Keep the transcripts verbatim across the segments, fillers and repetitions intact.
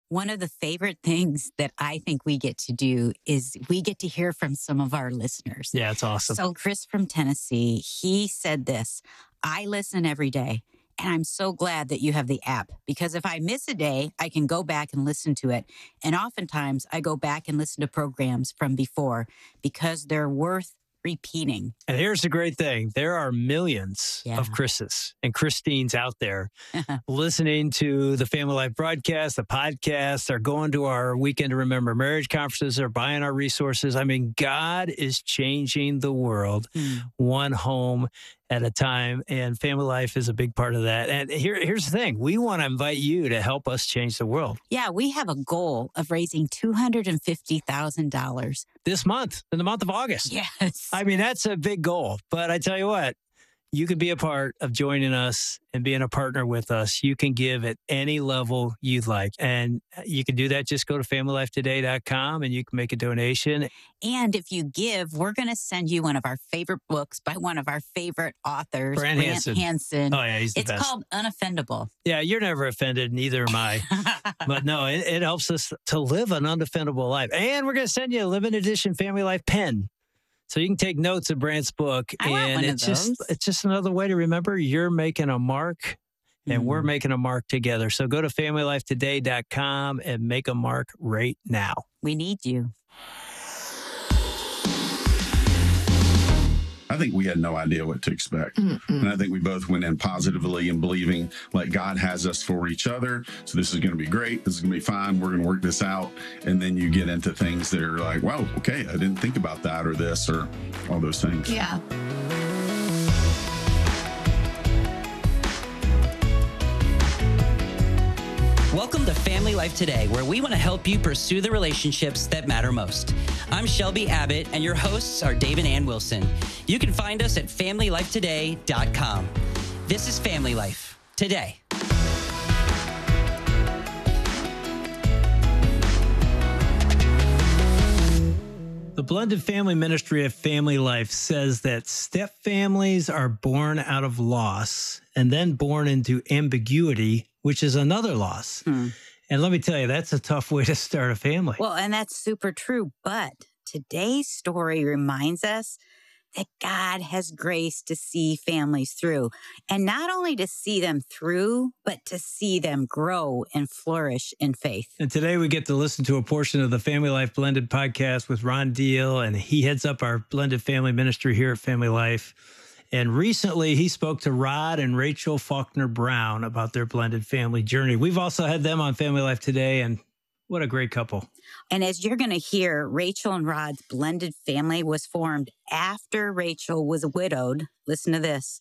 One of the favorite things that I think we get to do is we get to hear from some of our listeners. Yeah, it's awesome. So Chris from Tennessee, he said this, I listen every day. And I'm so glad that you have the app because if I miss a day, I can go back and listen to it. And oftentimes I go back and listen to programs from before because they're worth repeating. And here's the great thing. There are millions Yeah. of Chris's and Christines out there listening to the Family Life broadcast, the podcast, or going to our Weekend to Remember Marriage conferences or buying our resources. I mean, God is changing the world mm. one home at a time, and Family Life is a big part of that. And here, here's the thing. We want to invite you to help us change the world. Yeah, we have a goal of raising two hundred fifty thousand dollars. This month, in the month of August. Yes. I mean, that's a big goal. But I tell you what, you can be a part of joining us and being a partner with us. You can give at any level you'd like. And you can do that. Just go to family life today dot com and you can make a donation. And if you give, we're going to send you one of our favorite books by one of our favorite authors, Brant Brant Hansen. Hansen. Oh, yeah, he's the it's best. It's called Unoffendable. Yeah, you're never offended. Neither am I. But no, it, it helps us to live an unoffendable life. And we're going to send you a limited edition Family Life pen. So you can take notes of Brant's book, I want and one it's of those. just it's just another way to remember you're making a mark, and mm. we're making a mark together. So go to family life today dot com and make a mark right now. We need you. I think we had no idea what to expect. Mm-mm. And I think we both went in positively and believing like God has us for each other. So this is going to be great. This is going to be fine. We're going to work this out. And then you get into things that are like, wow, okay, I didn't think about that or this or all those things. Yeah. Welcome to Family Life Today, where we want to help you pursue the relationships that matter most. I'm Shelby Abbott, and your hosts are Dave and Ann Wilson. You can find us at family life today dot com. This is Family Life Today. The Blended Family Ministry of Family Life says that step families are born out of loss and then born into ambiguity, which is another loss. Hmm. And let me tell you, that's a tough way to start a family. Well, and that's super true. But today's story reminds us that God has grace to see families through. And not only to see them through, but to see them grow and flourish in faith. And today we get to listen to a portion of the Family Life Blended podcast with Ron Deal, and he heads up our Blended Family Ministry here at Family Life. And recently he spoke to Rod and Rachel Faulkner Brown about their blended family journey. We've also had them on Family Life Today, and what a great couple. And as you're going to hear, Rachel and Rod's blended family was formed after Rachel was widowed. Listen to this,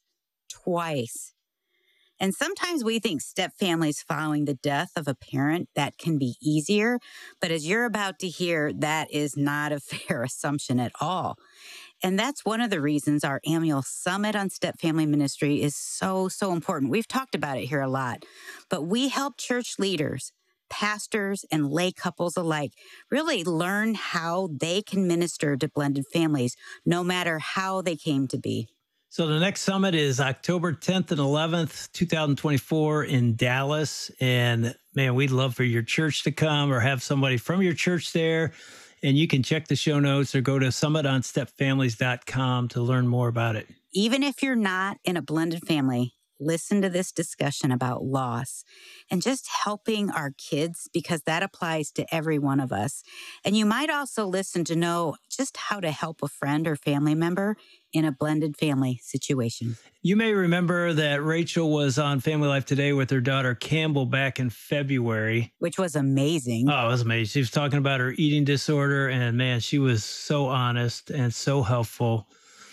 twice. And sometimes we think step families following the death of a parent, that can be easier. But as you're about to hear, that is not a fair assumption at all. And that's one of the reasons our annual Summit on Step Family Ministry is so, so important. We've talked about it here a lot, but we help church leaders, pastors, and lay couples alike really learn how they can minister to blended families, no matter how they came to be. So the next summit is October tenth and eleventh, twenty twenty-four in Dallas. And man, we'd love for your church to come or have somebody from your church there. And you can check the show notes or go to summit on step families dot com to learn more about it. Even if you're not in a blended family, listen to this discussion about loss and just helping our kids, because that applies to every one of us. And you might also listen to know just how to help a friend or family member in a blended family situation. You may remember that Rachel was on Family Life Today with her daughter Campbell back in February. Which was amazing. Oh, it was amazing. She was talking about her eating disorder, and man, she was so honest and so helpful.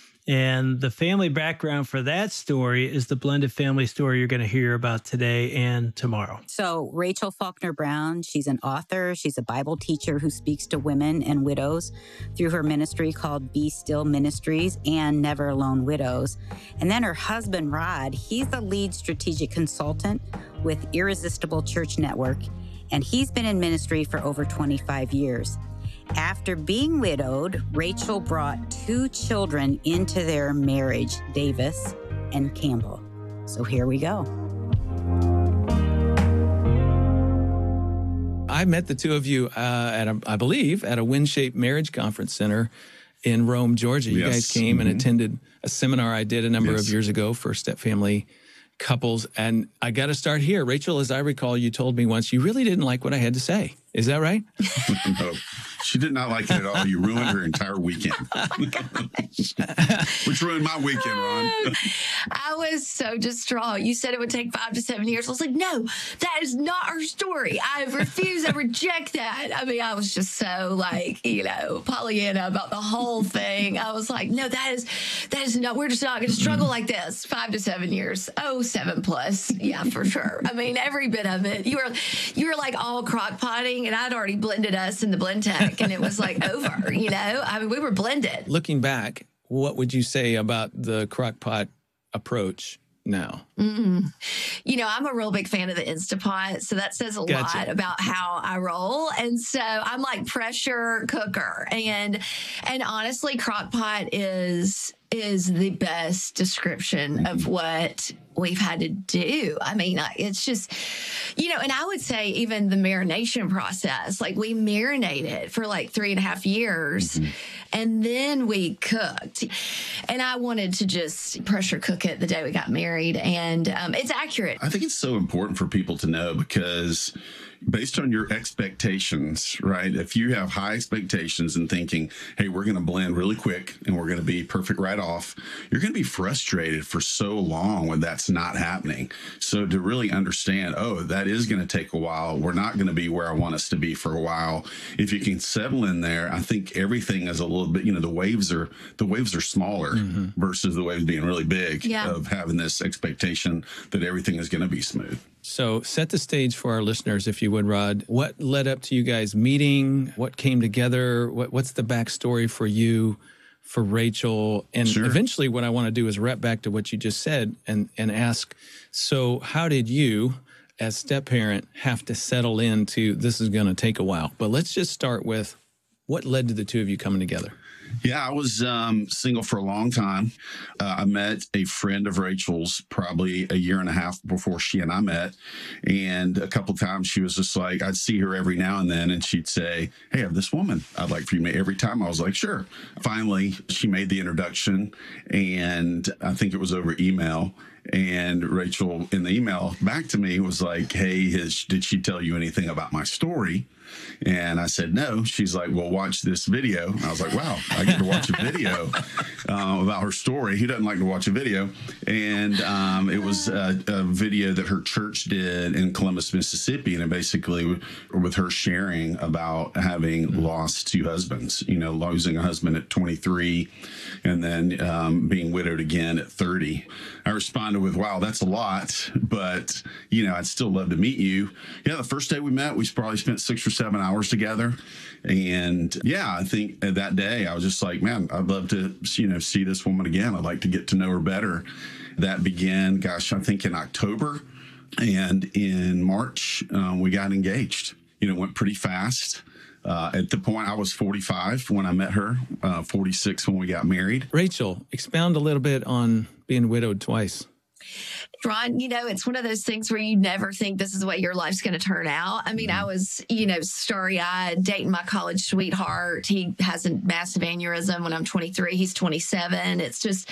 And the family background for that story is the blended family story you're going to hear about today and tomorrow. So Rachel Faulkner Brown, she's an author. She's a Bible teacher who speaks to women and widows through her ministry called Be Still Ministries and Never Alone Widows. And then her husband, Rod, he's the lead strategic consultant with Irresistible Church Network. And he's been in ministry for over twenty-five years. After being widowed, Rachel brought two children into their marriage, Davis and Campbell. So here we go. I met the two of you uh, at, a, I believe, at a WinShape Marriage Conference Center in Rome, Georgia. You Yes. guys came Mm-hmm. and attended a seminar I did a number Yes. of years ago for step family couples. And I got to start here. Rachel, as I recall, you told me once you really didn't like what I had to say. Is that right? No, she did not like it at all. You ruined her entire weekend. Which ruined my weekend, Ron. I was so distraught. You said it would take five to seven years. I was like, no, that is not our story. I refuse. I reject that. I mean, I was just so like, you know, Pollyanna about the whole thing. I was like, no, that is, that is not, we're just not going to struggle like this. Five to seven years. Oh, seven plus. Yeah, for sure. I mean, every bit of it. You were, you were like all crock potting, and I'd already blended us in the blend tech, and it was like over, you know? I mean, we were blended. Looking back, what would you say about the crock pot approach now? Mm. You know, I'm a real big fan of the Instapot, so that says a Gotcha. lot about how I roll. And so I'm like pressure cooker, and and honestly, crock pot is is the best description of what we've had to do. I mean, I- it's just, you know, and I would say even the marination process, like we marinated for like three and a half years and then we cooked. And I wanted to just pressure cook it the day we got married. And um, it's accurate. I think it's so important for people to know because based on your expectations, right? If you have high expectations and thinking, hey, we're going to blend really quick and we're going to be perfect right off, you're going to be frustrated for so long when that's not happening. So to really understand, oh, that is going to take a while. We're not going to be where I want us to be for a while. If you can settle in there, I think everything is a little bit, you know, the waves are, the waves are smaller versus the waves being really big Yeah. of having this expectation that everything is going to be smooth. So set the stage for our listeners, if you would, Rod. What led up to you guys meeting? What came together? What, what's the backstory for you, for Rachel? And Sure. eventually what I want to do is wrap back to what you just said and, and ask, so how did you, as step-parent, have to settle into this is going to take a while? But let's just start with what led to the two of you coming together? Yeah, I was um, single for a long time. Uh, I met a friend of Rachel's probably a year and a half before she and I met. And a couple times she was just like, I'd see her every now and then and she'd say, hey, I have this woman I'd like for you to meet. Every time I was like, sure. Finally, she made the introduction and I think it was over email. And Rachel in the email back to me was like, hey, has, did she tell you anything about my story? And I said, no. She's like, well, watch this video. And I was like, wow, I get to watch a video uh, about her story. Who doesn't like to watch a video? And um, it was a, a video that her church did in Columbus, Mississippi. And it basically with her sharing about having lost two husbands, you know, losing a husband at twenty-three and then um, being widowed again at thirty. I responded with, wow, that's a lot, but, you know, I'd still love to meet you. Yeah, the first day we met, we probably spent six or seven hours together. And yeah, I think that day I was just like, man, I'd love to, you know, see this woman again. I'd like to get to know her better. That began, gosh, I think in October. And in March, um, we got engaged. You know, it went pretty fast. Uh, at the point I was forty-five when I met her, uh, forty-six when we got married. Rachel, expound a little bit on being widowed twice. Ron, you know, it's one of those things where you never think this is the way your life's going to turn out. I mean, I was, you know, starry-eyed dating my college sweetheart. He has a massive aneurysm when I'm twenty-three. He's twenty-seven. It's just,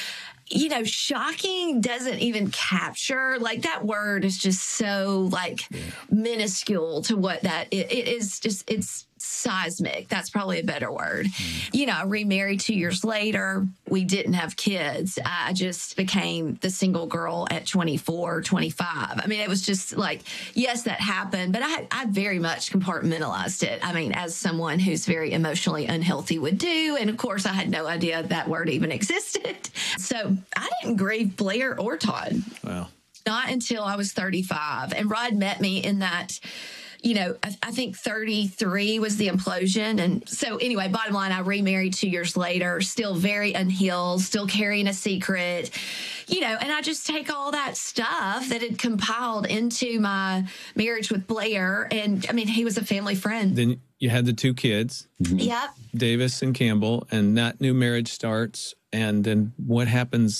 you know, shocking doesn't even capture, like that word is just so like yeah. minuscule to what that it, it is. Just it's seismic. That's probably a better word. Mm. You know, I remarried two years later. We didn't have kids. I just became the single girl at twenty-four, twenty-five. I mean, it was just like, yes, that happened, but I, I very much compartmentalized it. I mean, as someone who's very emotionally unhealthy would do. And of course, I had no idea that word even existed. So I didn't grieve Blair or Todd. Wow. Not until I was thirty-five. And Rod met me in that, you know, I, I think thirty-three was the implosion. And so anyway, bottom line, I remarried two years later, still very unhealed, still carrying a secret, you know, and I just take all that stuff that had compiled into my marriage with Blair. And I mean, he was a family friend. Then you had the two kids, Yep. Davis and Campbell, and that new marriage starts. And then what happens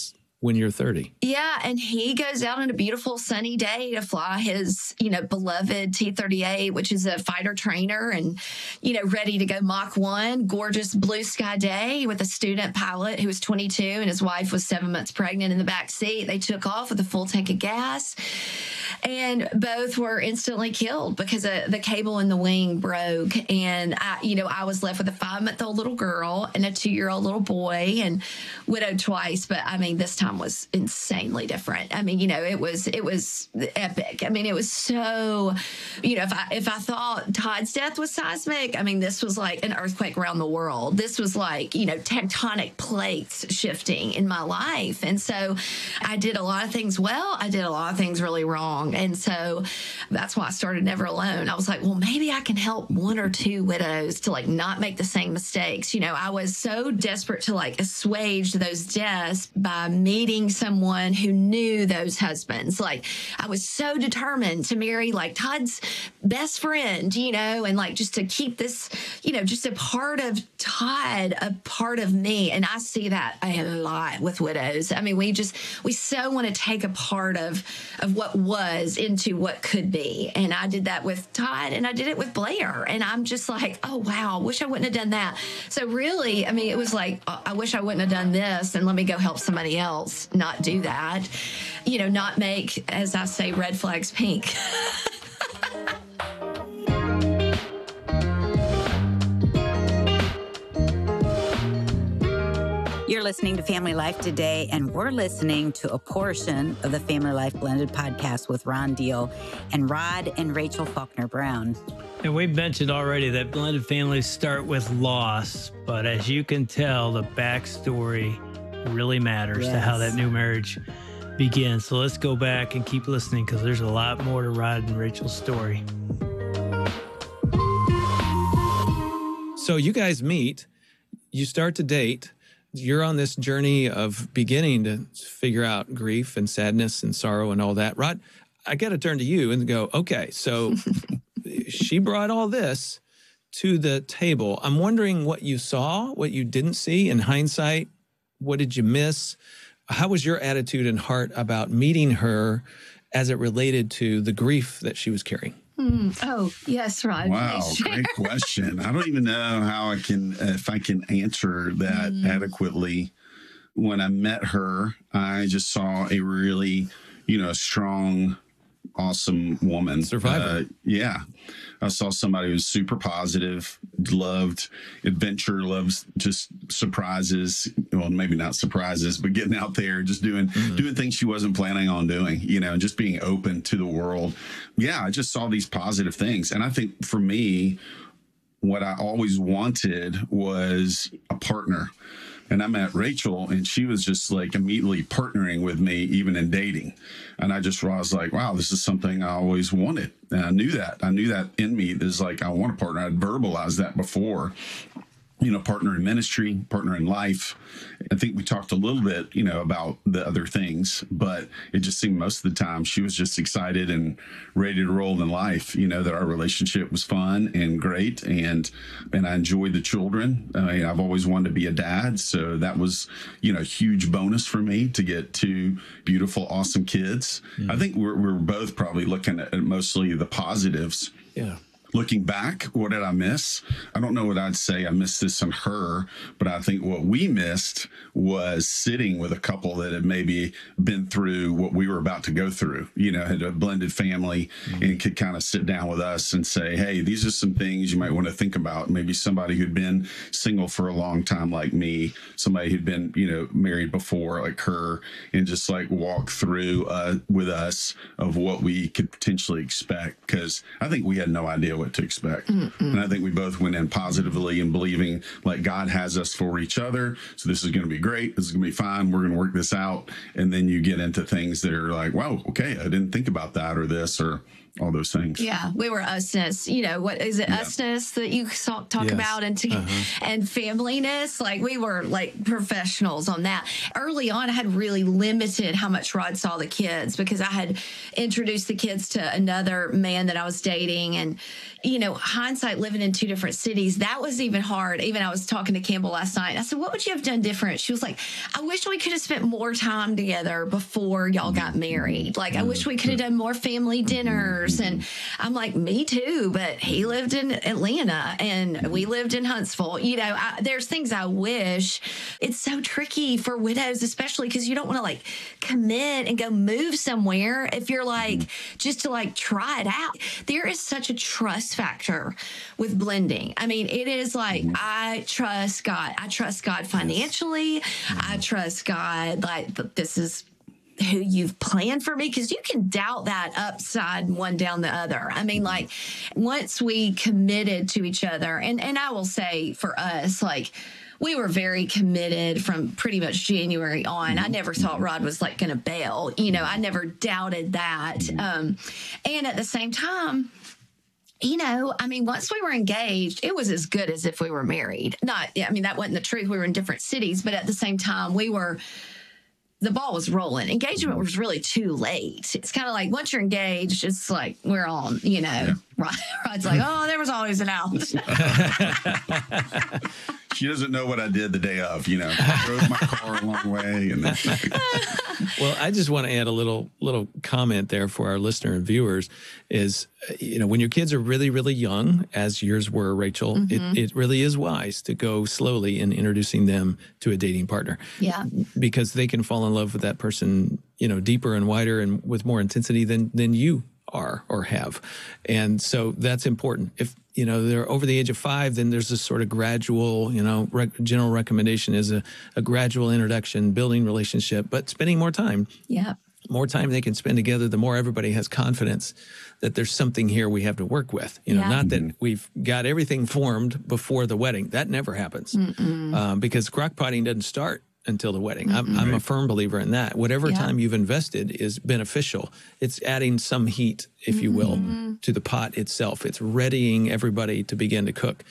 when you're thirty. Yeah, and he goes out on a beautiful sunny day to fly his, you know, beloved T thirty-eight, which is a fighter trainer, and, you know, ready to go Mach one, gorgeous blue sky day with a student pilot who was twenty-two and his wife was seven months pregnant in the back seat. They took off with a full tank of gas, and both were instantly killed because uh, the cable in the wing broke. And I, you know, I was left with a five-month-old little girl and a two-year-old little boy, and widowed twice. But I mean, this time was insanely different. I mean, you know, it was it was epic. I mean, it was so, you know, if I if I thought Todd's death was seismic, I mean, this was like an earthquake around the world. This was like, you know, tectonic plates shifting in my life. And so I did a lot of things well. I did a lot of things really wrong. And so that's why I started Never Alone. I was like, well, maybe I can help one or two widows to like not make the same mistakes. You know, I was so desperate to like assuage those deaths by meeting someone who knew those husbands. Like, I was so determined to marry like Todd's best friend, you know, and like just to keep this, you know, just a part of Todd, a part of me. And I see that a lot with widows. I mean, we just, we so want to take a part of, of what was into what could be. And I did that with Todd, and I did it with Blair. And I'm just like, oh, wow, wish I wouldn't have done that. So really, I mean, it was like, I wish I wouldn't have done this, and let me go help somebody else not do that. You know, not make, as I say, red flags pink. You're listening to Family Life Today, and we're listening to a portion of the Family Life Blended podcast with Ron Deal and Rod and Rachel Faulkner Brown. And we've mentioned already that blended families start with loss, but as you can tell, the backstory really matters Yes. to how that new marriage begins. So let's go back and keep listening, because there's a lot more to Rod and Rachel's story. So you guys meet, you start to date. You're on this journey of beginning to figure out grief and sadness and sorrow and all that. Rod, I got to turn to you and go, okay, so she brought all this to the table. I'm wondering what you saw, what you didn't see in hindsight. What did you miss? How was your attitude and heart about meeting her as it related to the grief that she was carrying? Mm. Oh, yes, Rod. Wow, Please share. great question. I don't even know how I can, uh, if I can answer that Mm. adequately. When I met her, I just saw a really, you know, strong, awesome woman. Survivor. Uh, yeah. I saw somebody who was super positive, loved adventure, loves just surprises. Well, maybe not surprises, but getting out there, just doing mm-hmm. doing things she wasn't planning on doing, you know, just being open to the world. Yeah, I just saw these positive things. And I think for me, what I always wanted was a partner. And I met Rachel, and she was just like immediately partnering with me, even in dating. And I just was like, wow, this is something I always wanted. And I knew that. I knew that in me. There's like, I want a partner. I'd verbalized that before. You know, partner in ministry, partner in life. I think we talked a little bit, you know, about the other things, but it just seemed most of the time she was just excited and ready to roll in life, you know, that our relationship was fun and great. And, and I enjoyed the children. I mean, I've always wanted to be a dad. So that was, you know, a huge bonus for me to get two beautiful, awesome kids. Mm-hmm. I think we're, we're both probably looking at mostly the positives. Yeah. Looking back, what did I miss? I don't know what I'd say I missed this in her, but I think what we missed was sitting with a couple that had maybe been through what we were about to go through, you know, had a blended family mm-hmm. and could kind of sit down with us and say, hey, these are some things you might want to think about. Maybe somebody who'd been single for a long time like me, somebody who'd been, you know, married before like her, and just like walk through uh, with us of what we could potentially expect. Because I think we had no idea what to expect. Mm-mm. And I think we both went in positively and believing like God has us for each other. So this is going to be great. This is going to be fine. We're going to work this out. And then you get into things that are like, wow, okay, I didn't think about that or this, or all those things. Yeah, we were usness. You know, what is it, Yeah. usness that you talk, talk Yes. about, and to, Uh-huh. and familyness? Like, we were like professionals on that. Early on, I had really limited how much Rod saw the kids because I had introduced the kids to another man that I was dating. And, you know, hindsight, living in two different cities, that was even hard. Even I was talking to Campbell last night. I said, what would you have done different? She was like, I wish we could have spent more time together before y'all got married. Like, I wish we could have done more family dinners. And I'm like, me too, but he lived in Atlanta and we lived in Huntsville. You know, I, there's things I wish. It's so tricky for widows, especially because you don't want to like commit and go move somewhere if you're like, just to like try it out. There is such a trust factor with blending. I mean, it is like, I trust God. I trust God financially. I trust God, like, this is who you've planned for me, because you can doubt that upside one down the other. I mean, like, once we committed to each other, and and I will say for us, like, we were very committed from pretty much January on. I never thought Rod was like going to bail. You know, I never doubted that. Um, and at the same time, you know, I mean, once we were engaged, it was as good as if we were married. Not, I mean, that wasn't the truth. We were in different cities, but at the same time, we were, the ball was rolling. Engagement was really too late. It's kind of like, once you're engaged, it's like, we're on, you know, yeah. Rod, Rod's like, oh, there was always an out. She doesn't know what I did the day of, you know. I drove my car a long way. And then, well, I just want to add a little little comment there for our listener and viewers is, you know, when your kids are really, really young, as yours were, Rachel, mm-hmm. it, it really is wise to go slowly in introducing them to a dating partner. Yeah. Because they can fall in love with that person, you know, deeper and wider and with more intensity than than you are or have. And so that's important. If, you know, they're over the age of five, then there's this sort of gradual, you know, rec- general recommendation is a, a gradual introduction, building relationship, but spending more time. Yeah. More time they can spend together, the more everybody has confidence that there's something here we have to work with. You know, yeah. not that we've got everything formed before the wedding. That never happens um, because crock-potting doesn't start until the wedding. I'm, I'm a firm believer in that. Whatever yeah. time you've invested is beneficial. It's adding some heat, if you will, mm-hmm. to the pot itself. It's readying everybody to begin to cook.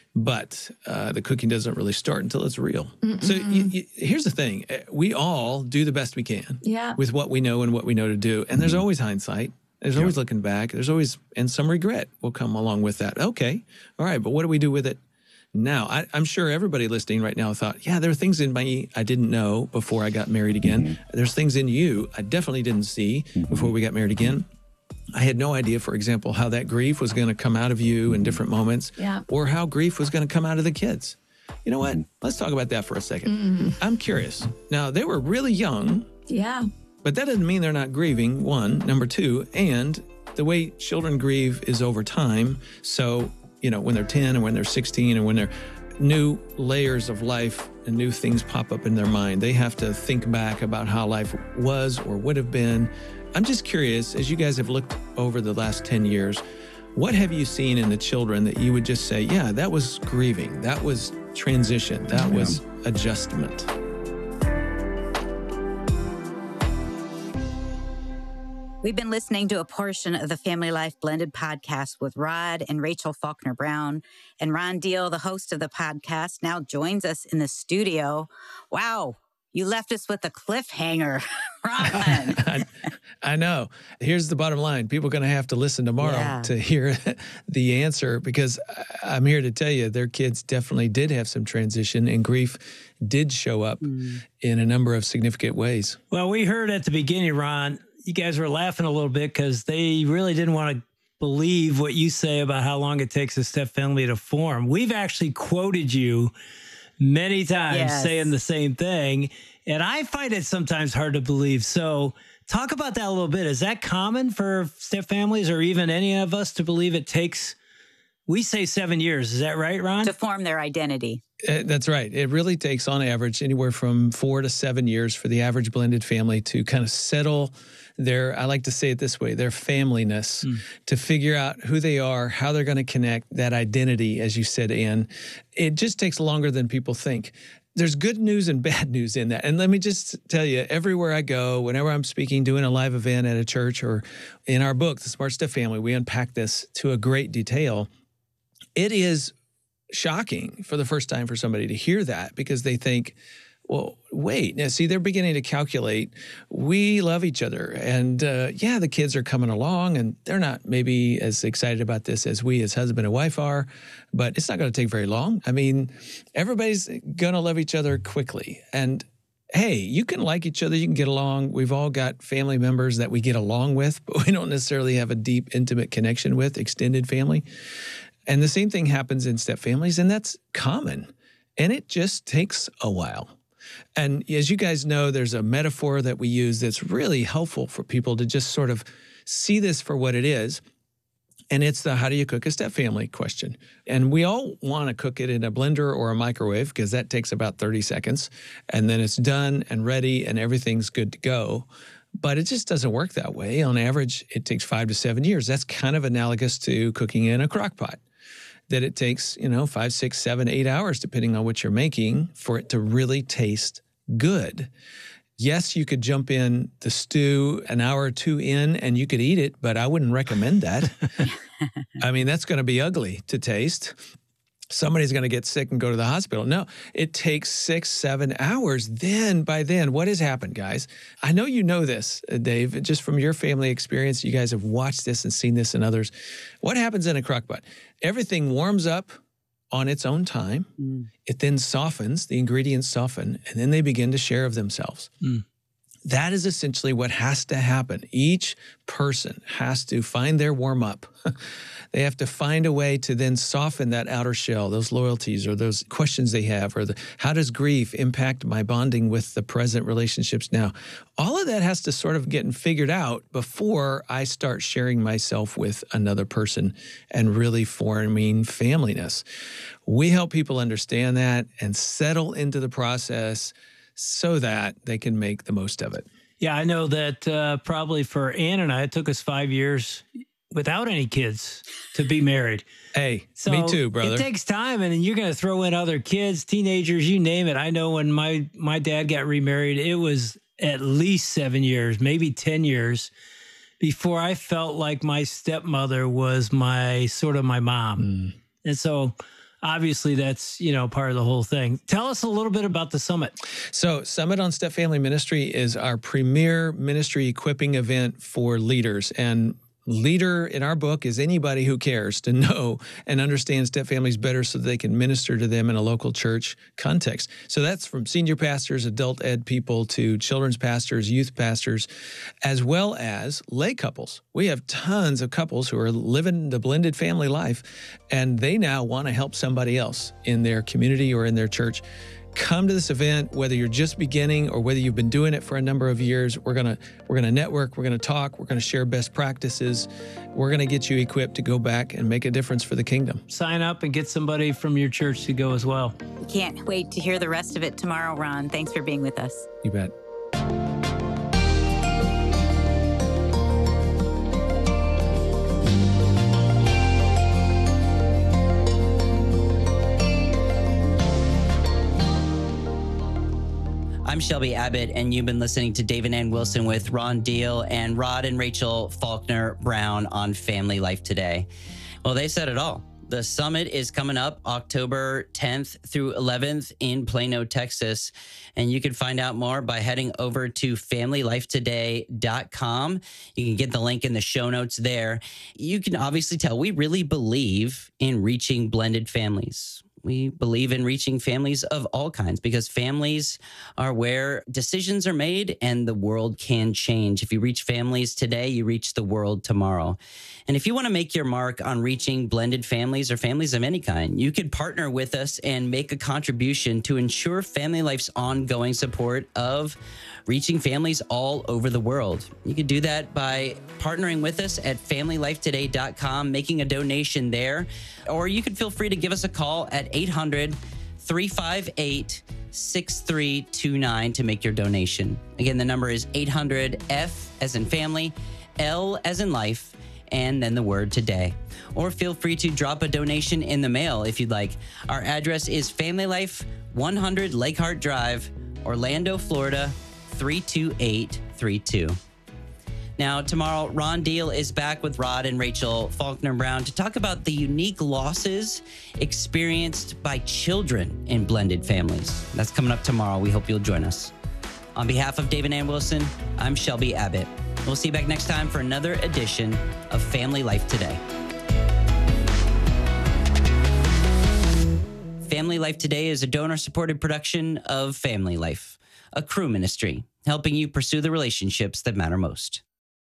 But uh, the cooking doesn't really start until it's real. Mm-mm. So you, you, here's the thing. We all do the best we can yeah. with what we know and what we know to do. And there's always hindsight. There's always yeah. looking back. There's always, and some regret will come along with that. Okay, all right, but what do we do with it now? I, I'm sure everybody listening right now thought, yeah, there are things in me I didn't know before I got married again. Mm-hmm. There's things in you I definitely didn't see mm-hmm. before we got married again. I had no idea, for example, how that grief was going to come out of you in different moments yeah. or how grief was going to come out of the kids. You know what? Let's talk about that for a second. Mm. I'm curious. Now, they were really young. Yeah. But that doesn't mean they're not grieving, one. Number two, and the way children grieve is over time. So, you know, when they're ten and when they're sixteen and when they're new layers of life and new things pop up in their mind, they have to think back about how life was or would have been. I'm just curious, as you guys have looked over the last ten years, what have you seen in the children that you would just say, yeah, that was grieving, that was transition, that yeah. was adjustment? We've been listening to a portion of the Family Life Blended podcast with Rod and Rachel Faulkner Brown. And Ron Deal, the host of the podcast, now joins us in the studio. Wow. You left us with a cliffhanger, Ron. I, I know. Here's the bottom line. People are going to have to listen tomorrow yeah. to hear the answer because I'm here to tell you their kids definitely did have some transition and grief did show up mm. in a number of significant ways. Well, we heard at the beginning, Ron, you guys were laughing a little bit because they really didn't want to believe what you say about how long it takes a step family to form. We've actually quoted you many times yes. saying the same thing. And I find it sometimes hard to believe. So talk about that a little bit. Is that common for step families or even any of us to believe it takes, we say seven years. Is that right, Ron? To form their identity. Uh, that's right. It really takes on average anywhere from four to seven years for the average blended family to kind of settle their, I like to say it this way, their familyness, mm. to figure out who they are, how they're going to connect, that identity, as you said, Ann. It just takes longer than people think. there's good news and bad news in that. And let me just tell you, everywhere I go, whenever I'm speaking, doing a live event at a church or in our book, The Smart Step Family, we unpack this to a great detail. It is shocking for the first time for somebody to hear that because they think, well, wait, now see, they're beginning to calculate, we love each other. And uh, yeah, the kids are coming along and they're not maybe as excited about this as we as husband and wife are, but it's not going to take very long. I mean, everybody's going to love each other quickly. And hey, you can like each other, you can get along. We've all got family members that we get along with, but we don't necessarily have a deep, intimate connection with, extended family. And the same thing happens in step families, and that's common. And it just takes a while. And as you guys know, there's a metaphor that we use that's really helpful for people to just sort of see this for what it is. And it's the how do you cook a step family question. And we all want to cook it in a blender or a microwave because that takes about thirty seconds. And then it's done and ready and everything's good to go. But it just doesn't work that way. On average, it takes five to seven years. That's kind of analogous to cooking in a crock pot. That it takes, you know, five, six, seven, eight hours, depending on what you're making, for it to really taste good. Yes, you could jump in the stew an hour or two in and you could eat it, but I wouldn't recommend that. I mean, that's going to be ugly to taste. Somebody's going to get sick and go to the hospital. No, it takes six, seven hours. Then, by then, what has happened, guys? I know you know this, Dave, just from your family experience. You guys have watched this and seen this in others. What happens in a crock pot? Everything warms up on its own time. Mm. It then softens, the ingredients soften, and then they begin to share of themselves. Mm. That is essentially what has to happen. Each person has to find their warm up. They have to find a way to then soften that outer shell, those loyalties or those questions they have, or the, how does grief impact my bonding with the present relationships now? All of that has to sort of get figured out before I start sharing myself with another person and really forming familyness. We help people understand that and settle into the process so that they can make the most of it. Yeah, I know that uh, probably for Ann and I, it took us five years without any kids to be married. Hey, so me too, brother. It takes time, and then you're going to throw in other kids, teenagers, you name it. I know when my, my dad got remarried, it was at least seven years, maybe ten years before I felt like my stepmother was my sort of my mom. Mm. And so obviously that's, you know, part of the whole thing. Tell us a little bit about the summit. So Summit on Step Family Ministry is our premier ministry equipping event for leaders. And leader in our book is anybody who cares to know and understand step families better so that they can minister to them in a local church context. So that's from senior pastors, adult ed people, to children's pastors, youth pastors, as well as lay couples. We have tons of couples who are living the blended family life, and they now want to help somebody else in their community or in their church. Come to this event, whether you're just beginning or whether you've been doing it for a number of years. We're gonna we're gonna network, we're gonna talk, we're gonna share best practices. We're gonna get you equipped to go back and make a difference for the kingdom. Sign up and get somebody from your church to go as well. We can't wait to hear the rest of it tomorrow, Ron. Thanks for being with us. You bet. I'm Shelby Abbott, and you've been listening to Dave and Ann Wilson with Ron Deal and Rod and Rachel Faulkner Brown on Family Life Today. Well, they said it all. The summit is coming up October tenth through eleventh in Plano, Texas. And you can find out more by heading over to family life today dot com. You can get the link in the show notes there. You can obviously tell we really believe in reaching blended families. We believe in reaching families of all kinds because families are where decisions are made and the world can change. If you reach families today, you reach the world tomorrow. And if you want to make your mark on reaching blended families or families of any kind, you could partner with us and make a contribution to ensure Family Life's ongoing support of reaching families all over the world. You can do that by partnering with us at family life today dot com, making a donation there, or you can feel free to give us a call at eight hundred, three five eight, six three two nine to make your donation. Again, the number is eight hundred F as in family, L as in life, and then the word today. Or feel free to drop a donation in the mail if you'd like. Our address is Family Life, one hundred Lake Hart Drive, Orlando, Florida, three two eight three two. Now, tomorrow, Ron Deal is back with Rod and Rachel Faulkner Brown to talk about the unique losses experienced by children in blended families. That's coming up tomorrow. We hope you'll join us. On behalf of David Ann Wilson, I'm Shelby Abbott. We'll see you back next time for another edition of Family Life Today. Family Life Today is a donor-supported production of Family Life, a Cru ministry, helping you pursue the relationships that matter most.